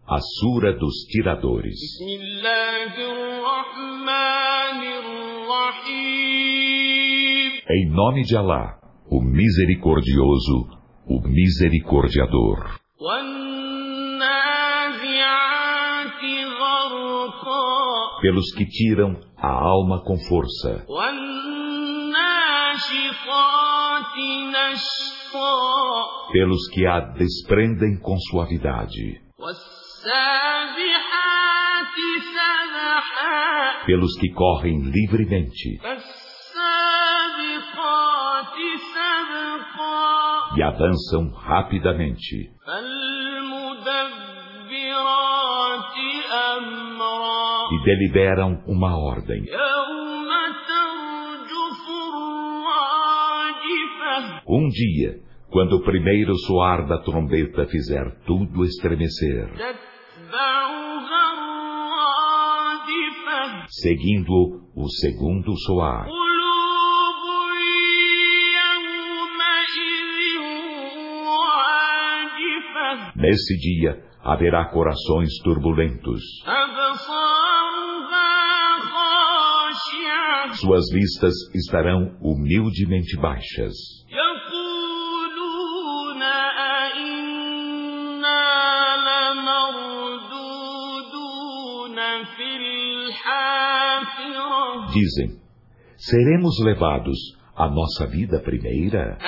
A Sura dos Tiradores. Em nome de Alá, o Misericordioso, o Misericordiador. Pelos que tiram a alma com força. Pelos que a desprendem com suavidade. Pelos que correm livremente. E avançam rapidamente. E deliberam uma ordem. Um dia, quando o primeiro soar da trombeta fizer tudo estremecer, seguindo o segundo soar, nesse dia haverá corações turbulentos. Suas vistas estarão humildemente baixas. Dizem, seremos levados à nossa vida primeira?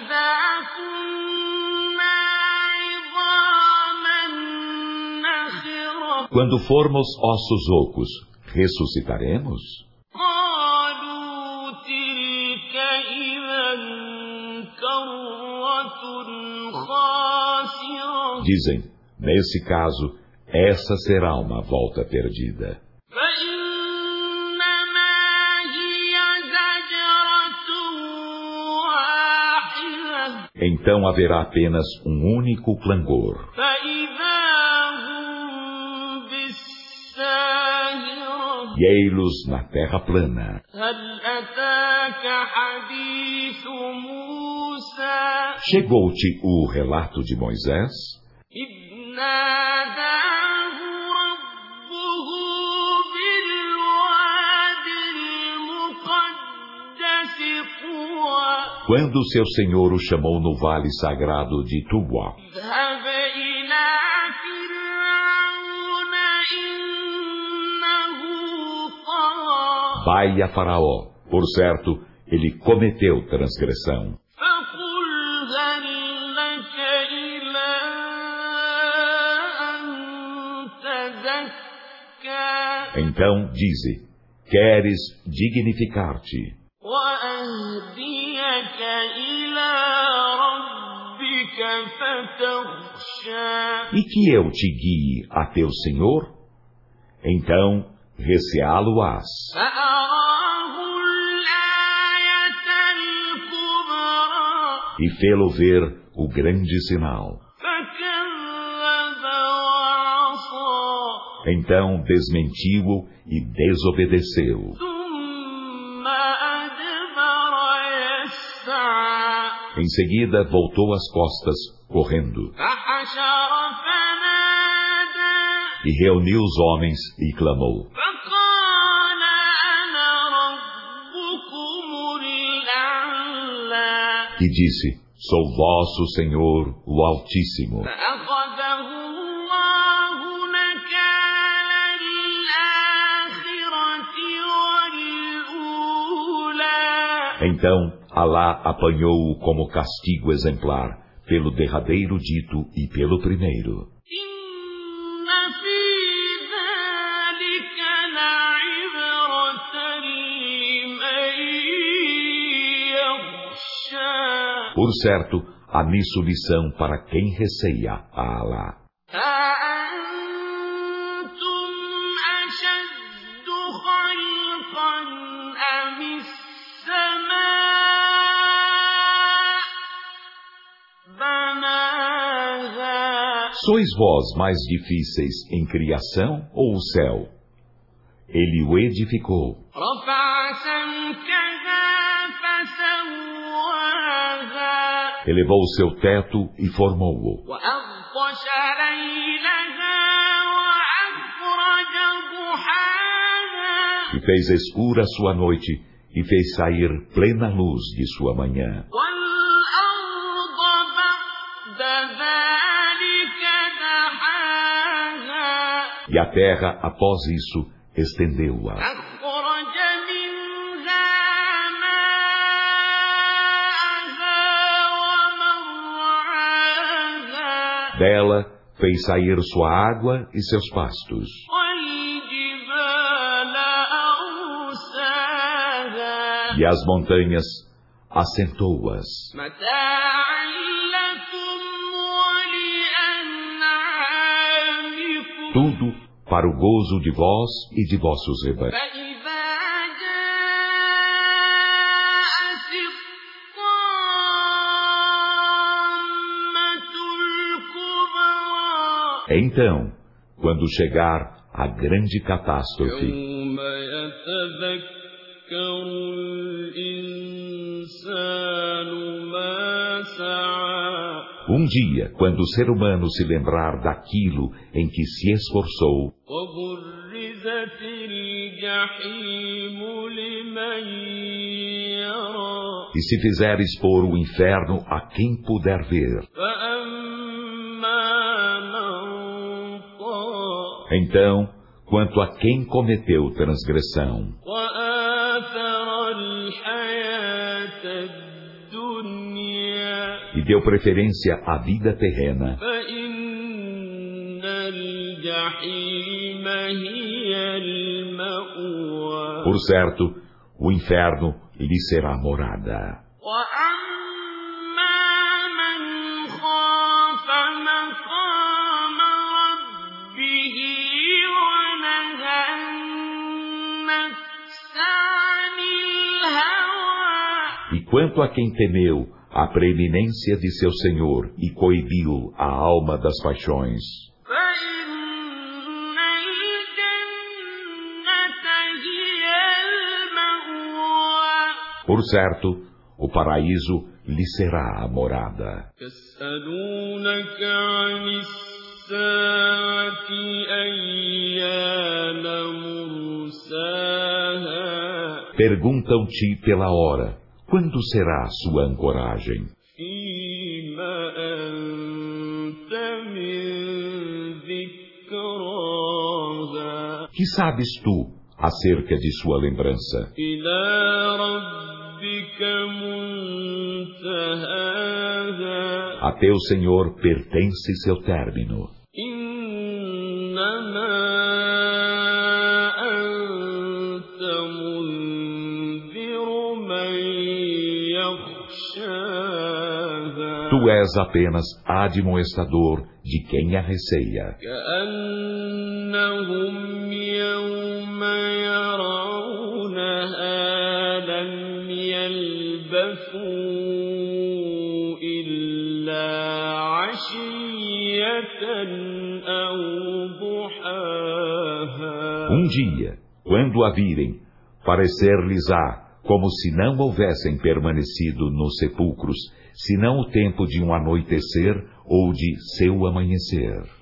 Quando formos ossos ocos, ressuscitaremos? Dizem, nesse caso, essa será uma volta perdida. Então haverá apenas um único clangor. E ei-los na terra plana. Chegou-te o relato de Moisés? Quando seu Senhor o chamou no vale sagrado de Tuwa. Vai a Faraó, por certo, ele cometeu transgressão. Então dize, queres dignificar-te e que eu te guie a teu Senhor? Então receá-lo-ás. E fê-lo ver o grande sinal. Então desmentiu-o e desobedeceu. Em seguida voltou as costas, correndo. E reuniu os homens e clamou. E disse, sou vosso Senhor, o Altíssimo. Então Alá apanhou-o como castigo exemplar, pelo derradeiro dito e pelo primeiro. Por certo, há nisso lição para quem receia a Alá. Sois vós mais difíceis em criação ou o céu? Ele o edificou. Elevou o seu teto e formou-o. E fez escura a sua noite, e fez sair plena luz de sua manhã. E a terra, após isso, estendeu-a. Dela fez sair sua água e seus pastos. E as montanhas assentou-as. Tudo para o gozo de vós e de vossos rebanhos. Então, quando chegar a grande catástrofe, um dia, quando o ser humano se lembrar daquilo em que se esforçou, e se fizer expor o inferno a quem puder ver, então, quanto a quem cometeu transgressão, e deu preferência à vida terrena, por certo, o inferno lhe será morada. E quanto a quem temeu a preeminência de seu Senhor e coibiu a alma das paixões, por certo, o paraíso lhe será a morada. Perguntam-te pela hora, quando será a sua ancoragem? Que sabes tu acerca de sua lembrança? A teu Senhor pertence seu término. Tu és apenas admoestador de quem a receia. Um dia, quando a virem, parecer-lhes-á como se não houvessem permanecido nos sepulcros, senão o tempo de um anoitecer ou de seu amanhecer.